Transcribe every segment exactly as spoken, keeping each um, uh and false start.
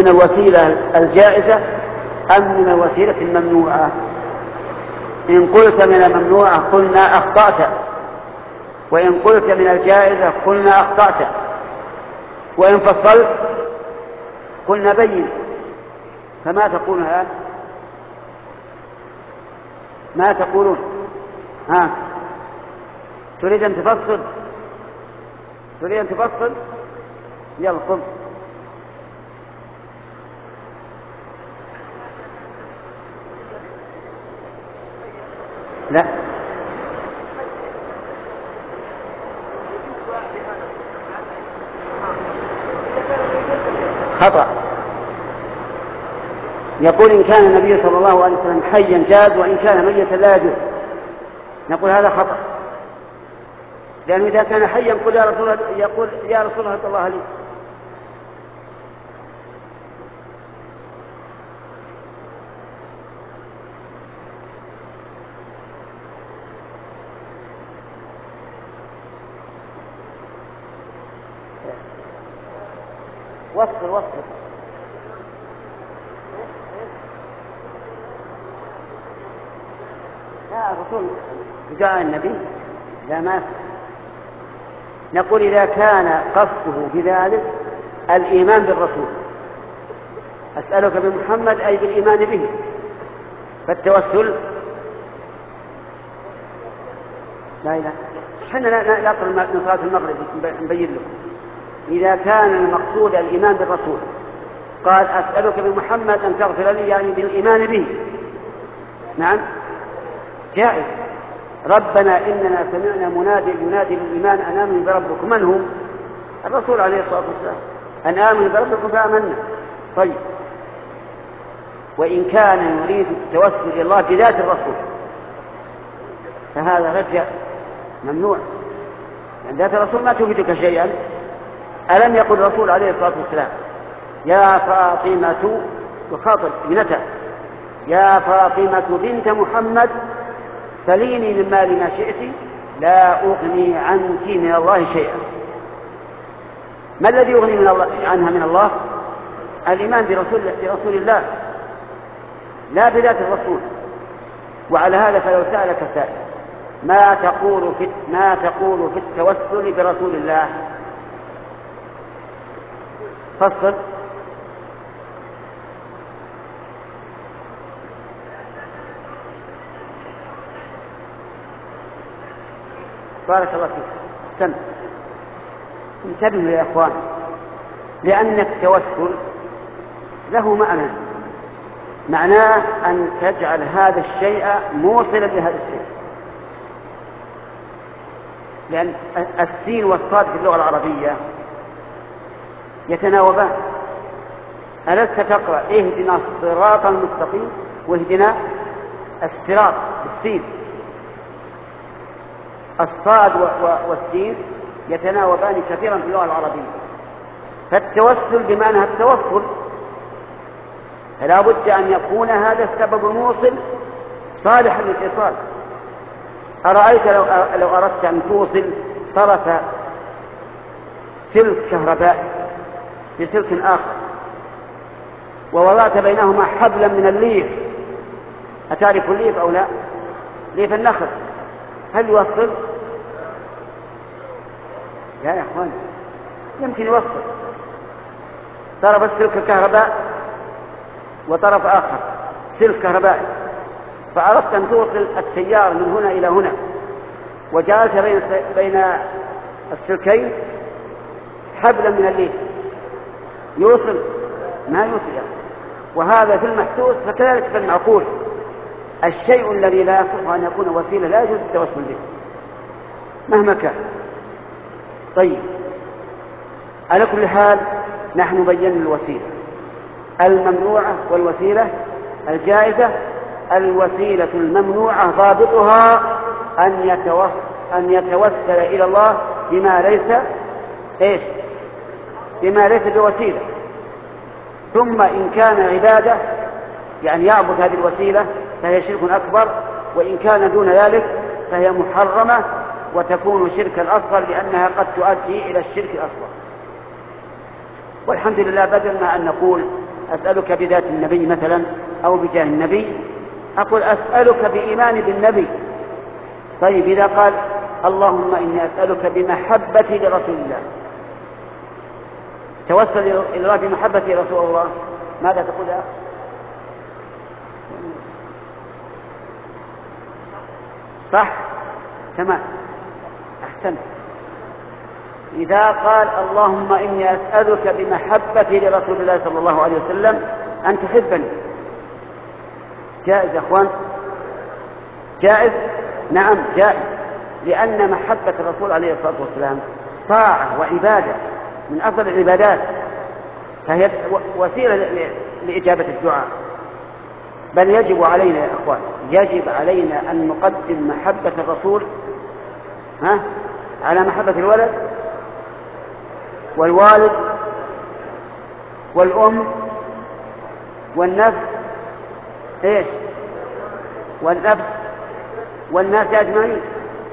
من الوسيلة الجائزة أم من الوسيلة الممنوعة؟ إن قلت من الممنوعة قلنا أخطأت، وإن قلت من الجائزة قلنا أخطأت، وإن فصلت قلنا بين. فما تقول الآن؟ ما تقولون؟ ها، تريد أن تفصل؟ تريد أن تفصل؟ يلا قم. لا، خطأ. يقول إن كان النبي صلى الله عليه وسلم حيا جاز، وإن كان ميتا لا يجوز. نقول هذا خطأ، لأنه إذا كان حيا قل يا رسول الله، يقول يا رسول الله الله لي. وصل وصل لا، الرسول جاء النبي لا ماسك. نقول إذا كان قصده بذلك الإيمان بالرسول، أسألك بمحمد أي بالإيمان به، فالتوسل لا إله. حنا نقرأ من صلاة المغرب نبين له إذا كان المقصود الإيمان بالرسول قال أسألك بمحمد أن تغفر لي، يعني بالإيمان به، نعم جائز. ربنا إننا سمعنا منادي ينادي للإيمان أن آمنوا بربكم. من هو؟ الرسول عليه الصلاة والسلام، أن آمنوا بربكم فآمنا. طيب، وإن كان يريد التوسل إلى الله بذات الرسول فهذا غير ممنوع، لأن ذات الرسول ما تفيدك شيئا. ألم يقل الرسول عليه الصلاة والسلام يا فاطمة، يخاطب ابنته، يا فاطمة بنت محمد سليني من مال ما شئت لا أغني عنك من الله شيئا. ما الذي يغني من الله عنها من الله؟ الإيمان برسول, برسول الله لا بذات الرسول. وعلى هذا فلو سألك سائل ما تقول في ما تقول في التوسل برسول الله؟ فصل. بارك الله فيك. سمع، انتبهوا يا اخوان، لأن التوسل له معنى، معناه أن تجعل هذا الشيء موصلا لهذا الشيء، لأن السين والصاد في اللغة العربية يتناوبان. ألست تقرأ اهدنا الصراط المستقيم واهدنا الصراط بالسين؟ الصاد والسين يتناوبان كثيرا في اللغة العربية. فالتوسل بمعنى التوصل، فلا بد أن يكون هذا السبب الموصل صالحا للاتصال. أرأيت لو, لو أردت أن توصل طرف سلك كهربائي بسلك آخر ووضعت بينهما حبلا من الليف، أتعرف الليف أو لا؟ ليف النخل، هل يوصل؟ لا يا أخوان، يمكن يوصل طرف السلك الكهرباء وطرف آخر سلك كهربائي، فأردت أن توصل التيار من هنا إلى هنا وجعلت بين بين السلكين حبلا من الليف، يوصل؟ ما يوصل. وهذا في المحسوس، فكذلك في المعقول. الشيء الذي لا يصح أن يكون وسيلة لا يجوز التوسل به مهما كان. طيب، على كل حال نحن بينا الوسيلة الممنوعة والوسيلة الجائزة. الوسيلة الممنوعة ضابطها أن يتوسل, أن يتوسل إلى الله بما ليس إيش؟ بما ليس بوسيلة. ثم إن كان عبادة يعني يعبد هذه الوسيلة فهي شرك أكبر، وإن كان دون ذلك فهي محرمة وتكون شركا أصغر، لأنها قد تؤدي إلى الشرك الأصغر. والحمد لله، بدل ما أن نقول أسألك بذات النبي مثلا أو بجاه النبي، أقول أسألك بإيماني بالنبي. طيب إذا قال اللهم إني أسألك بمحبتي لرسول الله، توسل إلى الله بمحبتي رسول الله، ماذا تقول يا أخي؟ صح؟ تمام، أحسنت. إذا قال اللهم إني أسألك بمحبتي لرسول الله صلى الله عليه وسلم أن تحبني، جائز يا أخوان؟ جائز؟ نعم جائز، لأن محبة الرسول عليه الصلاة والسلام طاعة وعبادة من أفضل العبادات، فهي وسيلة لإجابة الدعاء. بل يجب علينا يا أخوان، يجب علينا أن نقدم محبة الرسول ها على محبة الولد والوالد والأم والنفس إيش والنفس والناس أجمعين.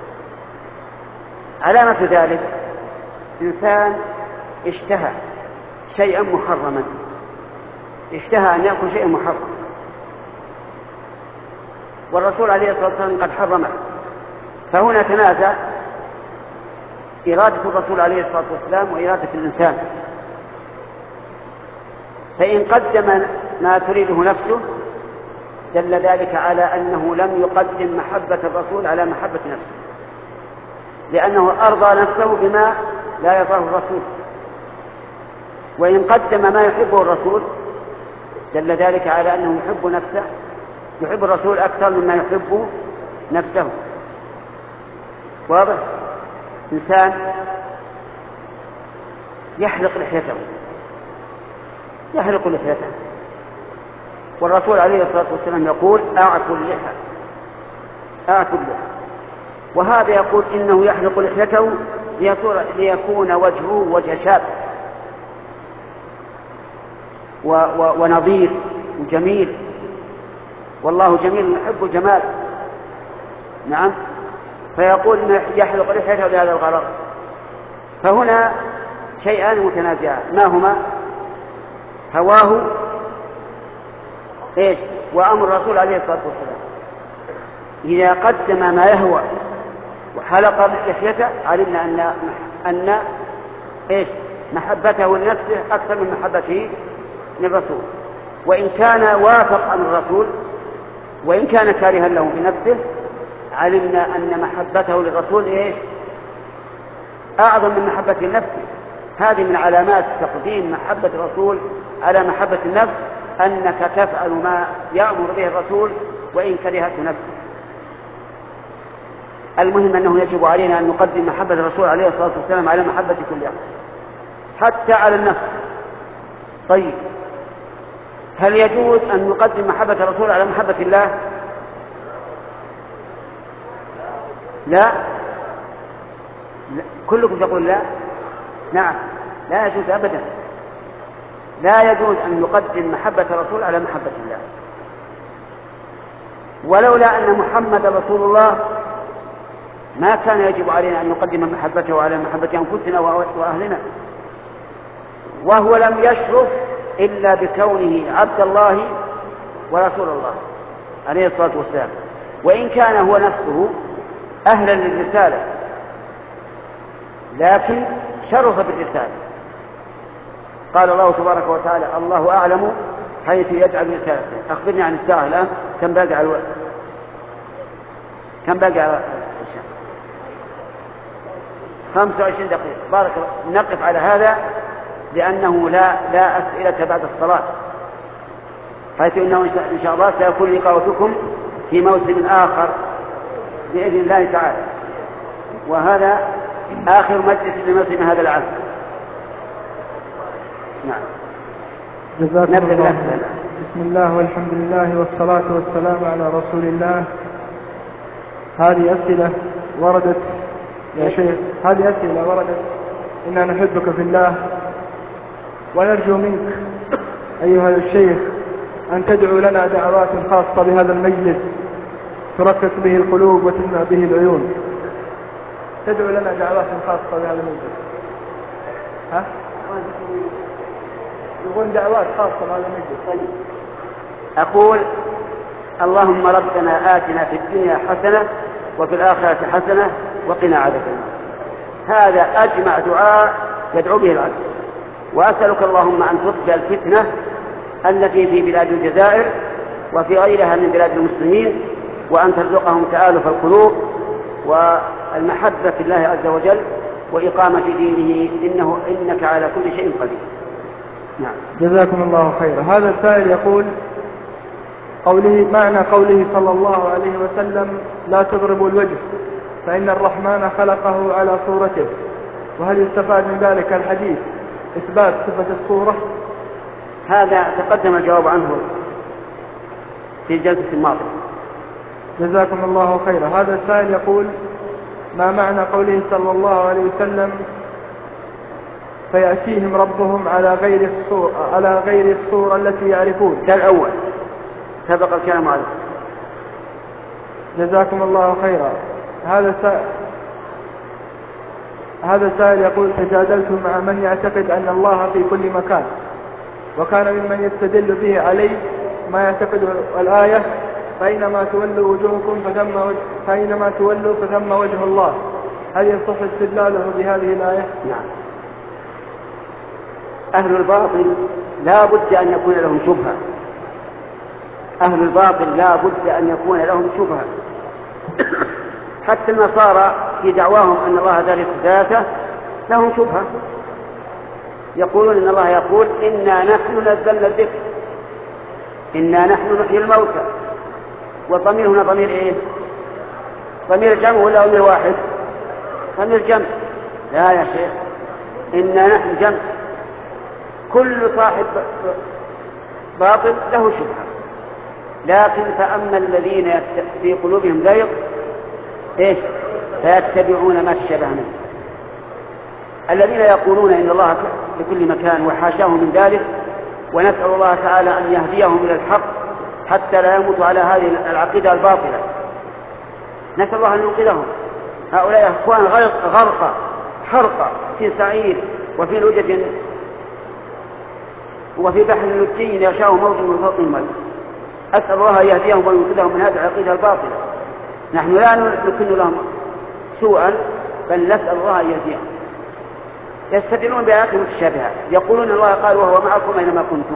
علامة ذلك إنسان اشتهى شيئا محرما، اشتهى أن يأكل شيئا محرما، والرسول عليه الصلاة والسلام قد حرمه، فهنا تنازع إرادة الرسول عليه الصلاة والسلام وإرادة الإنسان، فإن قدم ما تريده نفسه دل ذلك على أنه لم يقدم محبة الرسول على محبة نفسه، لأنه أرضى نفسه بما لا يرضاه الرسول. وإن قدم ما يحبه الرسول دل ذلك على أنه يحب نفسه، يحب الرسول أكثر مما يحب نفسه. واضح؟ إنسان يحلق لحيته يحلق لحيته والرسول عليه الصلاة والسلام يقول أعفوا اللحى أعفوا اللحى، وهذا يقول إنه يحلق لحيته ليكون وجهه وجه شاب و و ونظير وجميل، والله جميل يحب الجمال. نعم، فيقول يحلق لحيته لهذا الغرض. فهنا شيئان متنازعان، ما هما؟ هواه إيش وأمر الرسول عليه الصلاة والسلام. إذا قدم ما يهوى وحلق لحيته علمنا أن أن إيش محبته لنفسه أكثر من محبته للرسول، وإن كان وافق أمر الرسول وإن كان كارها له بنفسه علمنا أن محبته للرسول إيش أعظم من محبة النفس. هذه من علامات تقديم محبة الرسول على محبة النفس، أنك تفعل ما يأمر به الرسول وإن كرهته نفسه. المهم أنه يجب علينا أن نقدم محبة الرسول عليه الصلاة والسلام على محبة كل أحد حتى على النفس. طيب، هل يجوز أن نقدم محبة الرسول على محبة الله؟ لا, لا. كلكم تقول لا. نعم، لا يجوز أبدا، لا يجوز أن نقدم محبة الرسول على محبة الله، ولولا أن محمد رسول الله ما كان يجب علينا أن نقدم محبته على محبة أنفسنا وأهلنا، وهو لم يشرف إلا بكونه عبد الله ورسول الله عليه الصلاة والسلام، وإن كان هو نفسه أهلا للرسالة لكن شرف بالرسالة. قال الله تبارك وتعالى الله أعلم حيث يجعل رسالته. أخبرني عن الساعة الآن، كم باقي على الوقت؟ كم باقي على الشهر؟ خمسة وعشرين دقيقة. بارك الله. نقف على هذا لأنه لا لا أسئلة بعد الصلاة، حيث إنه إن شاء الله سيكون لقاؤكم في موسم آخر بإذن الله تعالى، وهذا آخر مجلس لموسم هذا العام. نعم. جزاكم الله. بسم الله والحمد لله والصلاة والسلام على رسول الله. هذه أسئلة وردت يا شيخ، هذه أسئلة وردت إننا نحبك في الله، ونرجو منك أيها الشيخ أن تدعو لنا دعوات خاصة بهذا المجلس تركك به القلوب وتمنع به العيون. تدعو لنا دعوات خاصة بهذا المجلس. ها؟ يقول دعوات خاصة مع المجلس. طيب أقول اللهم ربنا آتنا في الدنيا حسنة وفي الآخرة حسنة وقنا عذاب النار. هذا أجمع دعاء يدعو به العبد. وأسألك اللهم أن تطفئ الفتنة التي في بلاد الجزائر وفي غيرها من بلاد المسلمين، وأن ترزقهم تآلف القلوب والمحبة في الله عز وجل وإقامة دينه، إنه إنك على كل شيء قدير. نعم. جزاكم الله خيرا. هذا السائل يقول قوله معنى قوله صلى الله عليه وسلم لا تضربوا الوجه فإن الرحمن خلقه على صورته، وهل يستفاد من ذلك الحديث إثبات صفة الصورة؟ هذا تقدم الجواب عنه في الجلسة الماضية. جزاكم الله خيرا. هذا السائل يقول ما معنى قوله صلى الله عليه وسلم فيأتيهم ربهم على غير الصورة, على غير الصورة التي يعرفون؟ كالأول سبق الكلام عليه. جزاكم الله خيرا. هذا سائل هذا السائل يقول تجادلت مع من يعتقد أن الله في كل مكان، وكان ممن يستدل به علي ما يعتقد الآية فإنما تولوا وجوهكم فثم وجه فإنما تولوا فثم وجه الله. هل يصح استدلاله بهذه الآية؟ نعم. أهل الباطل لا بد أن يكون لهم شبهة. أهل الباطل لا بد أن يكون لهم شبهة. حتى النصارى في دعواهم أن الله ذلك ذاته لهم شبهة. يقولون إن الله يقول إنا نحن نزلنا الذكر إنا نحن نحيي الموتى. والضمير هنا ضمير إيه؟ ضمير جمع ولا ضمير واحد؟ ضمير جمع. لا يا شيخ، إنا نحن جمع. كل صاحب باطل له شبهة. لكن فأما الذين في قلوبهم زيغ إيش؟ فيتبعون ما تشابه منه. الذين يقولون إن الله في كل مكان وحاشاه من ذلك، ونسأل الله تعالى أن يهديهم إلى الحق حتى لا يموتوا على هذه العقيدة الباطلة. نسأل الله أن ينقذهم. هؤلاء أخوان غرق حرق في سعير وفي لجة وفي بحر لجي يغشاه موج من فوق الماء. أسأل الله أن يهديهم وينقذهم من هذه العقيدة الباطلة. نحن لا نكن لهم سوءا، بل نسأل الله أن يهديهم. يستدلون بآيات متشابهة، يقولون الله قال وهو معكم أينما كنتم،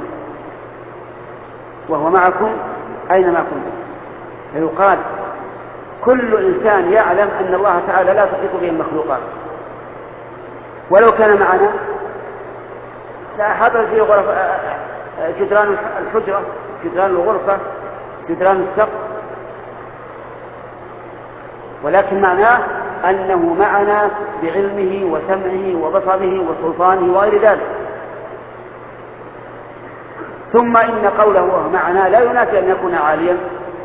وهو معكم أينما كنتم. فيقال كل إنسان يعلم أن الله تعالى لا تحيط به المخلوقات، ولو كان معنا لا حضر في غرف جدران الحجرة، جدران الغرفة، جدران السقف، ولكن معناه أنه معنا بعلمه وسمعه وبصره وسلطانه وغير ذلك. ثم إن قوله وهو معنا لا ينافي أن يكون عاليا.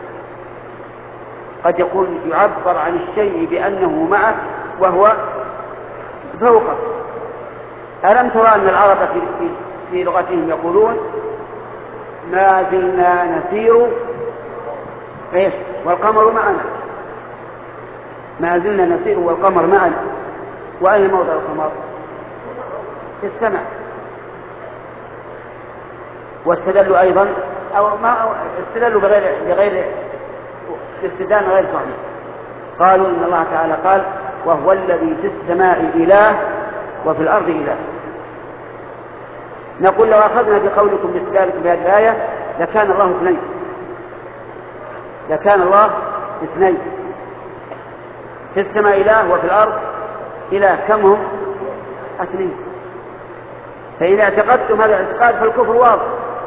قد يكون يعبر عن الشيء بأنه معه وهو فوقه. ألم ترى أن العرب في, في, في لغتهم يقولون ما زلنا نسير إيش والقمر معنا، ما زلنا نسير والقمر معنا. وأين موضع القمر؟ في السماء. واستدلوا أيضا أو ما استدلوا بغير بغير استدلال غير صحيح. قالوا إن الله تعالى قال وهو الذي في السماء إله وفي الأرض إله. نقول لو أخذنا بقولكم باستدلالكم بهذه الآية لكان الله اثنين، لكان الله اثنين، في السماء إله وفي الأرض إله. كم هم؟ اثنين. فإذا اعتقدتم هذا الاعتقاد فالكفر واضح.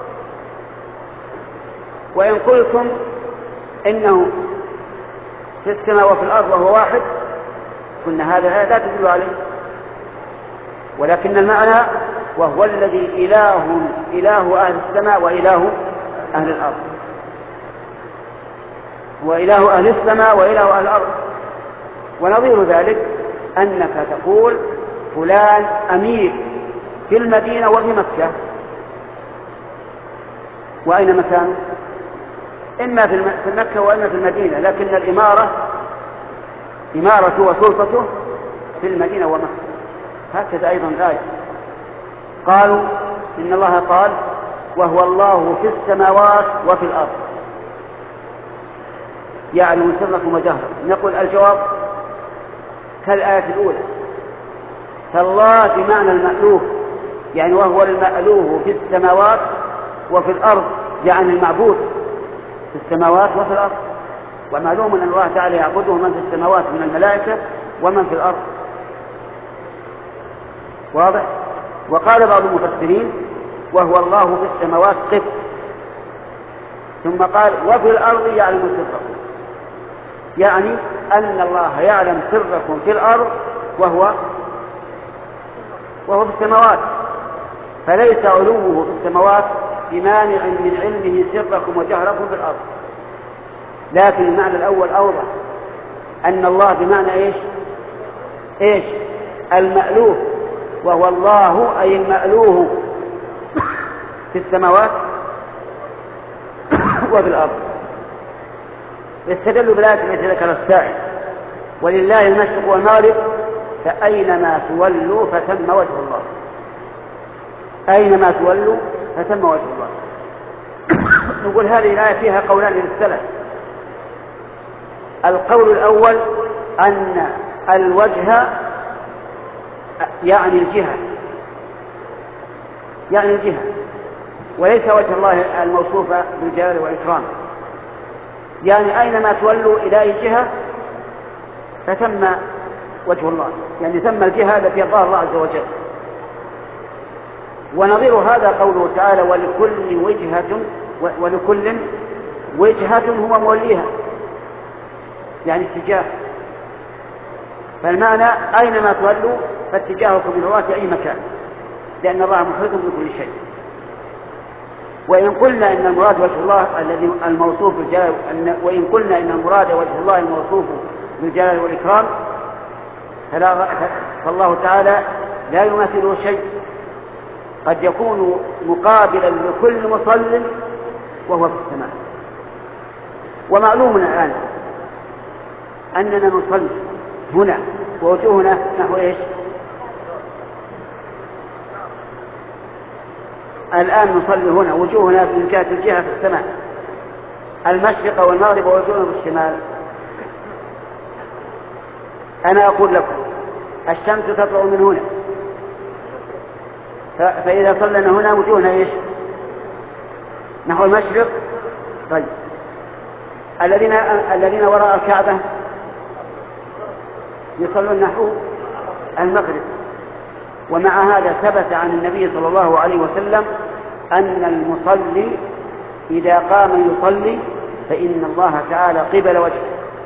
وإن قلتم إنه في السماء وفي الأرض وهو واحد قلنا هذا لا تدل عليه، ولكن المعنى وهو الذي إله إله أهل السماء وإله أهل الأرض، وإله أهل السماء وإله أهل الأرض. ونظير ذلك أنك تقول فلان أمير في المدينة وفي مكة، وأين مكانه؟ إما في مكة وإما في المدينة، لكن الإمارة إمارته وسلطته في المدينة ومكة. هكذا أيضا الآية قالوا إن الله قال وهو الله في السماوات وفي الأرض يعلم سركم وجهركم. نقول الجواب كالآية الأولى، فالله بمعنى المألوه، يعني وهو المألوه في السماوات وفي الأرض، يعني المعبود في السماوات وفي الأرض. ومعلوم أن الله تعالى يعبده من في السماوات من الملائكة ومن في الأرض، واضح. وقال بعض المفسرين وهو الله في السماوات قف، ثم قال وفي الأرض يعلم سركم، يعني أن الله يعلم سركم في الأرض وهو وهو في السماوات، فليس علوه في السماوات بمانع من علمه سركم وجهركم في الأرض. لكن المعنى الأول أوضح، أن الله بمعنى إيش إيش المألوه، وهو الله أي المألوه في السماوات وفي الأرض. يستدل بالآية التي ذكر السائل ولله المشرق والمغرب فأينما تولوا فثم وجه الله، أينما تولوا فثم وجه الله. نقول هذه الآية فيها قولان للسلف. القول الأول أن الوجه يعني الجهة، يعني الجهة، وليس وجه الله الموصوف بالجلال والإكرام، يعني أينما تولوا إلى أي جهة فثم وجه الله، يعني ثم الجهة التي يرضاها الله عز وجل. ونظير هذا قوله تعالى ولكل وجهة ولكل وجهة هو موليها، يعني اتجاه. فالمعنى أينما تولوا فاتجاهكم من الله في أي مكان، لأن الله محيط بكل شيء. وإن قلنا إن المراد وجه الله الذي الموصوف بالجلال، وإن قلنا إن المراد وجه الله الموصوف بالجلال والإكرام، فالله تعالى لا يماثله شيء، قد يكون مقابلا لكل مصل وهو في السماء. ومعلوم الآن أننا نصلي هنا ووجوهنا نحو إيش؟ الآن نصلي هنا وجوهنا من جهة الجهة في السماء، المشرق والمغرب ووجوهنا في الشمال. أنا أقول لكم الشمس تطلع من هنا، فإذا صلنا هنا وجوهنا إيش؟ نحو المشرق. طيب الذين الذين وراء الكعبة يصلون نحو المغرب. ومع هذا ثبت عن النبي صلى الله عليه وسلم أن المصلي إذا قام يصلي فإن الله تعالى قبل وجهه،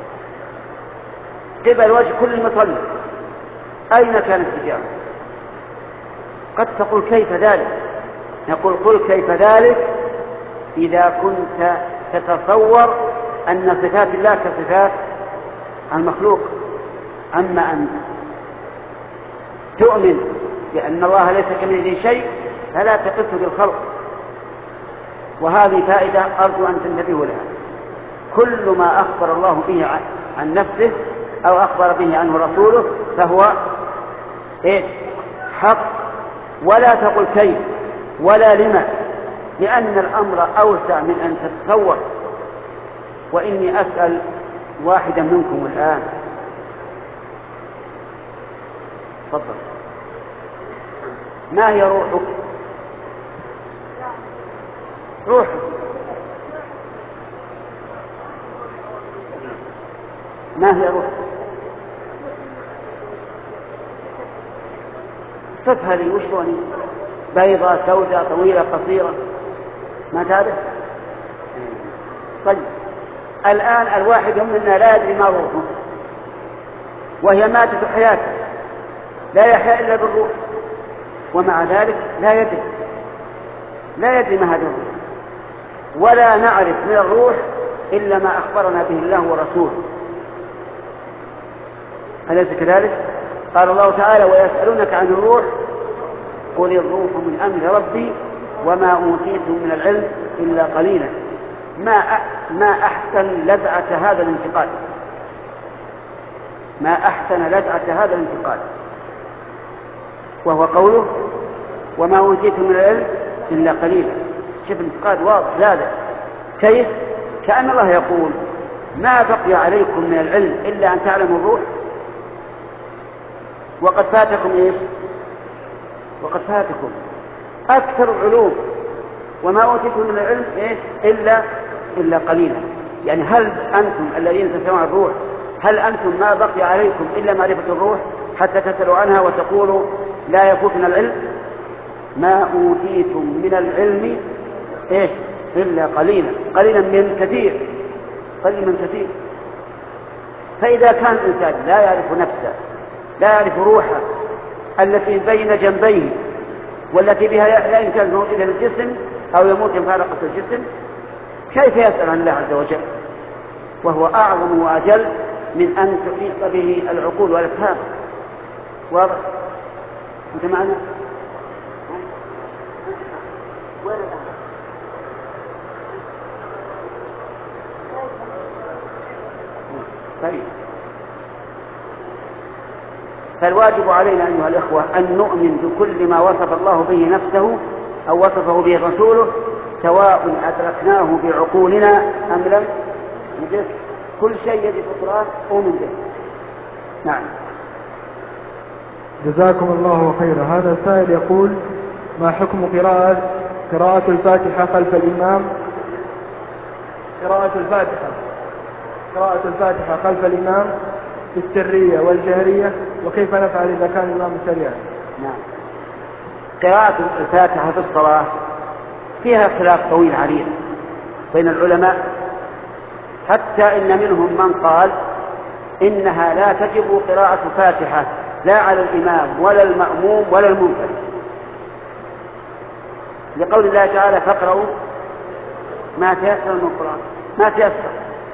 قبل وجه كل مصلي أين كان اتجاهه. قد تقول كيف ذلك؟ نقول قل كيف ذلك إذا كنت تتصور أن صفات الله كصفات المخلوق. أما أن تؤمن بأن الله ليس كمثله شيء فلا تقص بالخلق. وهذه فائدة أرجو أن تنتبهوا لها. كل ما أخبر الله به عن نفسه أو أخبر به عنه رسوله فهو إيه؟ حق. ولا تقل كيف ولا لما، لأن الأمر أوسع من أن تتصور. وإني أسأل واحدا منكم الآن، تفضل، ما هي روحك؟ روحك ما هي روحك؟ صفها لي، وش لوني؟ بيضاء سوداء طويلة قصيرة؟ ما تعرف؟ طيب الآن الواحد منا لا يدري ما روحه، وهي مادة حياته، لا يحيا إلا بالروح، ومع ذلك لا يدري لا يدري ما هذا الروح، ولا نعرف من الروح إلا ما أخبرنا به الله ورسوله. أليس كذلك؟ قال الله تعالى ويسألونك عن الروح قل الروح من أمر ربي وما أوتيتم من العلم إلا قليلا. ما ما أحسن لذعة هذا الانتقال، ما أحسن لذعة هذا الانتقال، وهو قوله وما أوتيتم من العلم إلا قليلا. شوف الانتقاد واضح. لا لا كيف؟ كأن الله يقول ما بقي عليكم من العلم إلا أن تعلموا الروح، وقد فاتكم إيش؟ وقد فاتكم أكثر العلوم، وما أوتيتم من العلم إيش؟ إلا إلا قليلا. يعني هل أنتم الذين تسمعون الروح هل أنتم ما بقي عليكم إلا معرفة الروح حتى تسألوا عنها وتقولوا لا يفوتنا العلم؟ ما أوتيتم من العلم إيش؟ إلا قليلا. قليلا من كثير، قليلا من كثير. فإذا كان الإنسان لا يعرف نفسه، لا يعرف روحه التي بين جنبيه والتي بها لا يمكن أن يموت إلى الجسم أو يموت مفارقة الجسم، كيف يسأل عن الله عز وجل وهو أعظم وأجل من أن تحيط به العقول والأفهام؟ واضح؟ أنت معنا؟ وين الآن؟ طيب، فالواجب علينا أيها الإخوة أن نؤمن بكل ما وصف الله به نفسه أو وصفه به رسوله، سواء أدركناه بعقولنا أم لم ندرك. كل شيء يجب في القرآن أؤمن به. نعم. جزاكم الله خيرا. هذا سائل يقول: ما حكم قراءة قراءة الفاتحة خلف الإمام قراءة الفاتحة قراءة الفاتحة خلف الإمام في السرية والجهرية، وكيف نفعل إذا كان الإمام سريعا؟ نعم. قراءة الفاتحة في الصلاة فيها خلاف طويل عريض بين العلماء، حتى إن منهم من قال إنها لا تجب قراءة الفاتحة لا على الإمام ولا المأموم ولا المنفرد، لقول الله تعالى: فاقرأوا ما تيسر من القرآن. ما تيسر،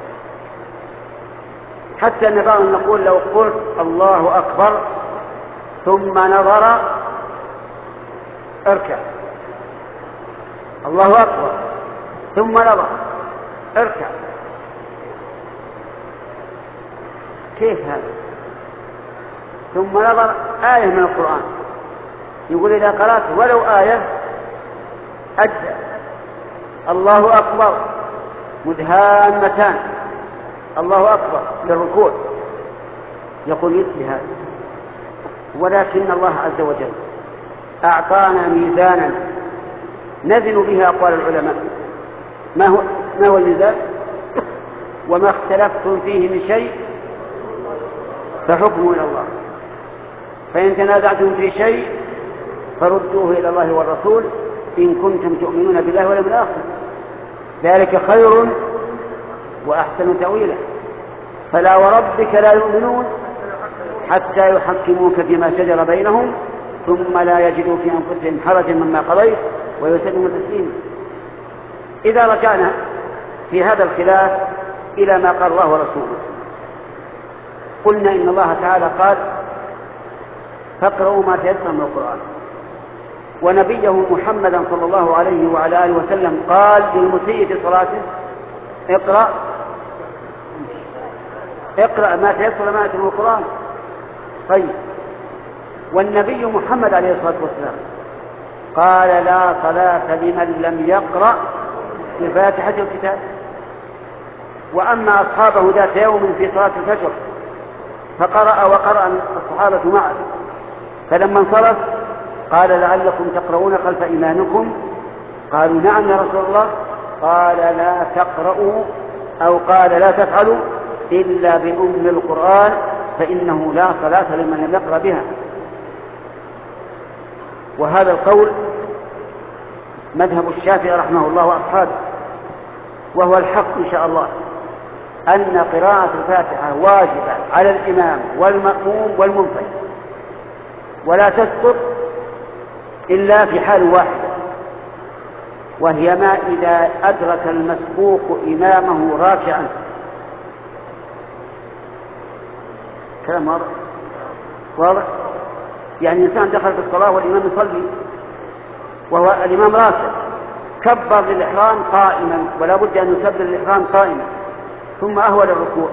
حتى أن بعضهم نقول لو قلت الله أكبر ثم نظر اركع، الله أكبر ثم نظر اركع، كيف هذا؟ ثم نظر آية من القرآن، يقول إذا قرأت ولو آية أجزأ. الله أكبر مدهامتان، الله أكبر للركوع، يقول يكفي هذا. ولكن الله عز وجل أعطانا ميزانا نزن به أقوال العلماء. ما هو ما هو الميزان؟ وما اختلفتم فيه من شيء فحكمه إلى الله، فإن تنازعتم في شيء فردوه إلى الله والرسول إن كنتم تؤمنون بالله واليوم الآخر، ذلك خير وأحسن تأويلا. فلا وربك لا يؤمنون حتى يحكموك فيما شجر بينهم ثم لا يجدوا في أنفسهم حرجا مما قضيت ويسلموا تسليما. إذا رجعنا في هذا الخلاف إلى ما قال الله ورسوله، قلنا إن الله تعالى قال: فاقرأوا ما تيسر من القرآن، ونبيه محمدا صلى الله عليه وعلى آله وسلم قال للمسيء في صلاته: اقرأ اقرأ ما تيسر معك من القرآن. طيب، والنبي محمد عليه الصلاة والسلام قال: لا صلاة لمن لم يقرأ بفاتحة الكتاب. وأما أصحابه ذات يوم في صلاة الفجر فقرأ وقرأ الصحابة معه، فلما انصرف قال: لعلكم تقرؤون خلف إمامكم؟ قالوا: نعم يا رسول الله. قال: لا تقرأوا أو قال: لا تفعلوا إلا بأم القرآن، فإنه لا صلاة لمن لم يقرأ بها. وهذا القول مذهب الشافعي رحمه الله وأصحابه، وهو الحق إن شاء الله، أن قراءة الفاتحة واجبة على الإمام والمأموم والمنفرد، ولا تسقط إلا في حال واحدة، وهي ما إذا أدرك المسبوق إمامه راكعا. كلام واضح؟ واضح؟ يعني إنسان دخل في الصلاة والإمام يصلي وهو الإمام راكع، كبر للإحرام قائما، ولا بد أن يكبر للإحرام قائما، ثم أهول الركوع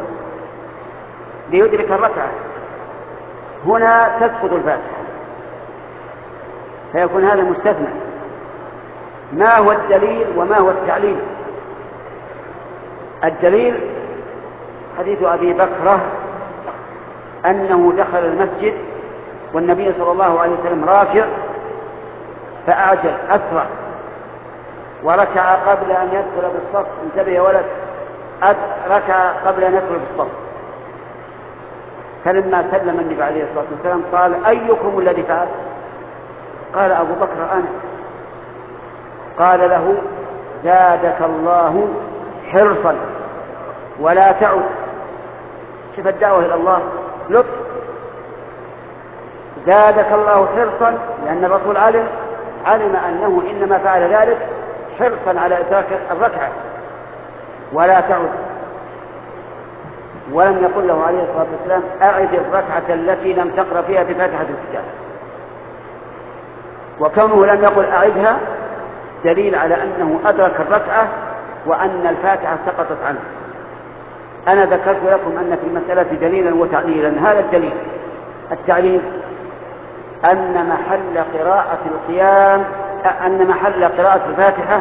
ليدرك الركعة، هنا تسقط الفاتحة. فيكون هذا مستثنى. ما هو الدليل وما هو التعليل؟ الدليل حديث أبي بكرة أنه دخل المسجد والنبي صلى الله عليه وسلم راكع فأعجل أسرع وركع قبل أن يدخل بالصف. انتبه يا ولد، ركع قبل أن يدخل بالصف. فلما سلم النبي عليه الصلاة والسلام قال: أيكم الذي فعل؟ قال: أبو بكر أنا. قال له: زادك الله حرصا ولا تعد. شوف الدعوة إلى الله لطف. زادك الله حرصا، لأن الرسول علم علم أنه إنما فعل ذلك حرصا على إدراك الركعة. ولا تعد. ولم يقل له عليه الصلاة والسلام: أعد الركعة التي لم تقرأ فيها بفاتحة الكتاب. وكونه لم يقل أعدها دليل على أنه أدرك الركعة وأن الفاتحة سقطت عنه. أنا ذكرت لكم أن في المسألة دليلا وتعليلا. هذا الدليل. التعليل أن محل قراءة القيام أن محل قراءة الفاتحة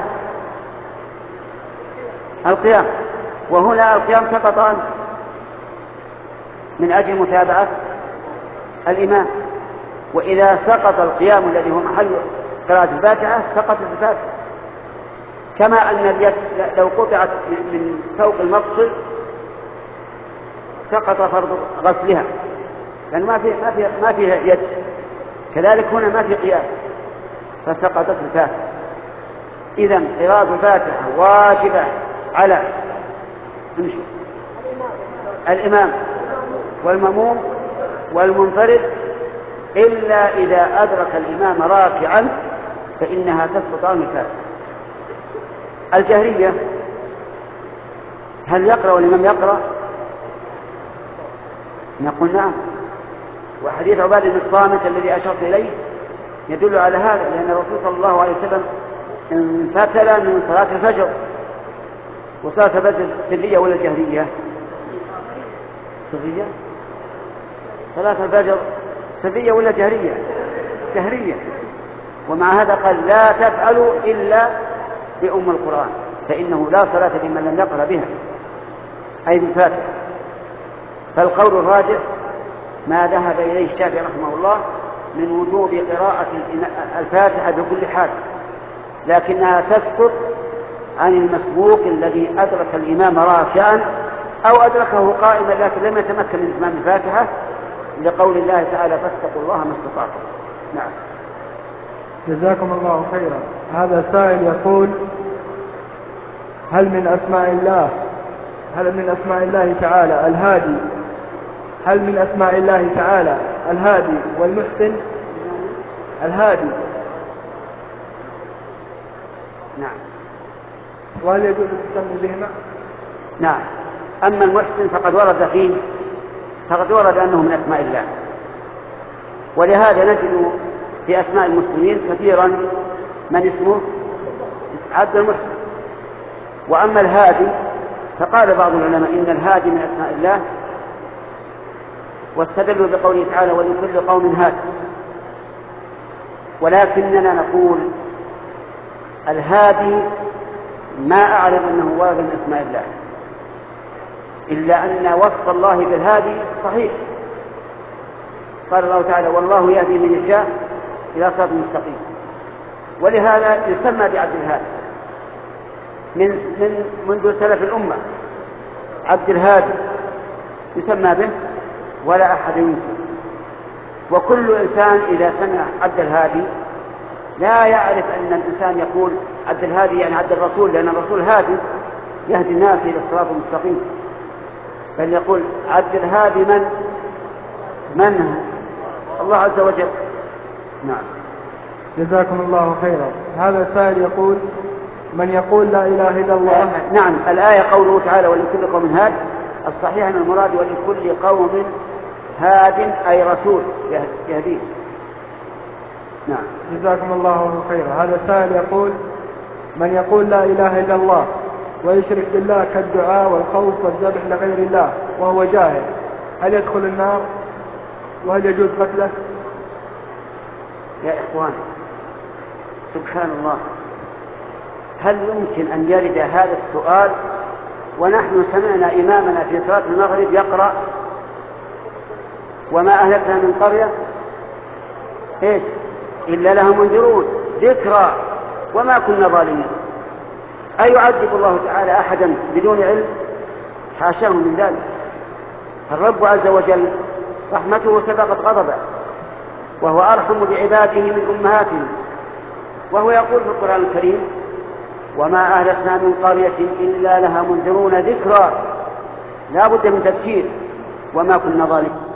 القيام، وهنا القيام سقط عنه من أجل متابعة الإمام. وإذا سقط القيام الذي هو محل قراءة الفاتحة سقطت الفاتحة. كما أن اليد لو قطعت من فوق المفصل سقط فرض غسلها، لأن ما في ما في ما فيها يد. كذلك هنا ما في قيام فسقطت الفاتحة. إذا قراءة الفاتحة واجبة على الإمام والمأموم والمنفرد، إلا إذا أدرك الإمام راكعا فإنها تسقط عن الفاتحة. الجهرية هل يقرأ والإمام يقرأ؟ نقول نعم. وحديث عبادة بن الصامت الذي أشرت إليه يدل على هذا، لأن الرسول صلى الله عليه وسلم انفتل من صلاة الفجر. وصلاة الفجر سرية ولا جهرية؟ سرية. صلاة الفجر سرية ولا جهرية؟ جهرية. ومع هذا قال: لا تفعلوا إلا بأم القرآن فإنه لا صلاة لمن لم يقرأ بها، أي بالفاتحة. فالقول الراجح ما ذهب إليه الشافعي رحمه الله من وجوب قراءة الفاتحة بكل حال، لكنها تسقط عن المسبوق الذي أدرك الإمام راكعا أو أدركه قائما لكن لم يتمكن من إتمام الفاتحة، لقول الله تعالى: فاتقوا الله ما استطعتم. نعم. جزاكم الله خيرا. هذا سائل يقول: هل من أسماء الله هل من أسماء الله تعالى الهادي هل من أسماء الله تعالى الهادي والمحسن؟ الهادي نعم. وهل يجوز التسمي بهما؟ نعم. أما المحسن فقد ورد فيه فقد ورد أنه من أسماء الله، ولهذا نجد في أسماء المسلمين كثيرا من اسمه عبد المحسن. وأما الهادي فقال بعض العلماء إن الهادي من أسماء الله، واستدلوا بقوله تعالى: ولكل قوم هاد. ولكننا نقول الهادي ما أعلم أنه وارد من أسماء الله، إلا أن وصف الله بالهادي صحيح. قال الله تعالى: والله يهدي من يشاء إلى صراط مستقيم. ولهذا يسمى بعبد الهادي من من منذ سلف الأمة. عبد الهادي يسمى به ولا أحد ينكر. وكل إنسان إذا سمع عبد الهادي لا يعرف أن الإنسان يقول عبد الهادي يعني عبد الرسول، لأن الرسول هادي يهدي الناس إلى الصراط المستقيم، بل يقول عبد الهادي من من الله عز وجل. نعم. جزاكم الله خيرا. هذا سائل يقول: من يقول لا إله إلا الله. نعم. الآية قوله تعالى: ولكل قوم هاد، الصحيح أن المراد ولكل قوم هاد أي رسول يهديه. نعم. جزاكم الله خيرا. هذا سائل يقول: من يقول لا إله إلا الله ويشرك بالله كالدعاء والخوف والذبح لغير الله وهو جاهل، هل يدخل النار؟ وهل يجوز قتله؟ يا إخوان، سبحان الله، هل يمكن أن يرد هذا السؤال ونحن سمعنا إمامنا في صلاة المغرب يقرأ وما أهلكنا من قرية إيش إلا لها منذرون ذكرى وما كنا ظالمين؟ أيعذب الله تعالى أحدا بدون علم؟ حاشاه من ذلك. الرب عز وجل رحمته سبقت غضبه، وهو أرحم بعباده من أمهاتهم، وهو يقول في القرآن الكريم وما أهلكنا من قرية إلا لها منذرون ذكرى، لا بد من تذكير وما كنا ظالمين.